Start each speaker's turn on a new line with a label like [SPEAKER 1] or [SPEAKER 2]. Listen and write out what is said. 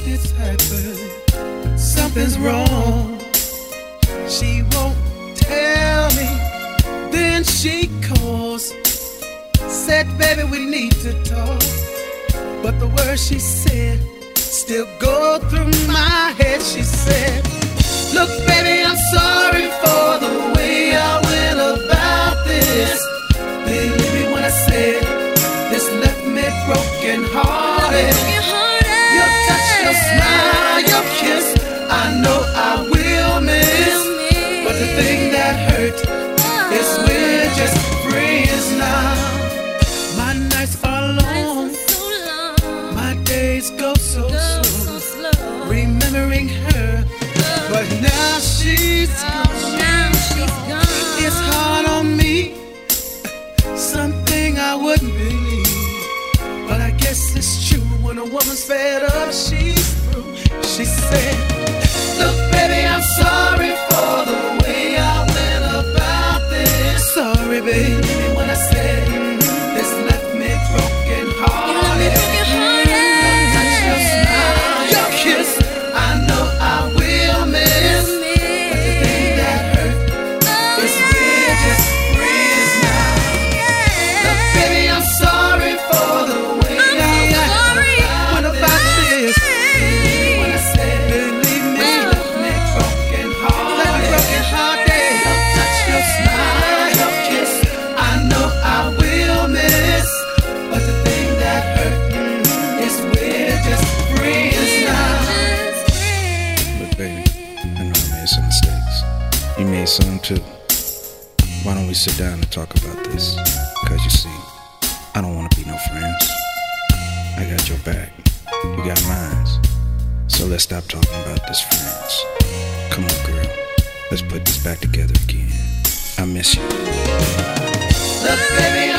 [SPEAKER 1] it's happened. Something's wrong. She won't tell me. Then she calls. Said, baby, we need to talk. But the words she said still go through my head. She said, look, baby, I'm sorry for the way I went about this. Believe me when I said this left me broken hearted. Your touch, your smile, your kiss, I know I will miss. But the thing that hurt is we're just friends now. My nights are long, my days go so slow, remembering her, but now she's gone. It's hard on me, something I wouldn't believe, but I guess it's true. When a woman's fed up, she's through. She said, look, baby, I'm sorry for the way I went about this. Sorry, baby, when I said this left me broken hearted. Your touch, your smile, your kiss, I know I will miss. But the thing that hurt is we're just friends now. Look, baby, I'm sorry for the way I went about this. When I said, believe me, left me broken hearted. Your touch, your smile, your kiss, I know I will miss. But the thing that hurt is we're just friends now.
[SPEAKER 2] Look, baby, I know I made some mistakes. You made some too. Why don't we sit down and talk about this? Cause you see, I don't wanna be no friends. I got your back, you got mine. So let's stop talking about this, friends. Come on, girl, let's put this back together again. I miss you.
[SPEAKER 1] Look, baby,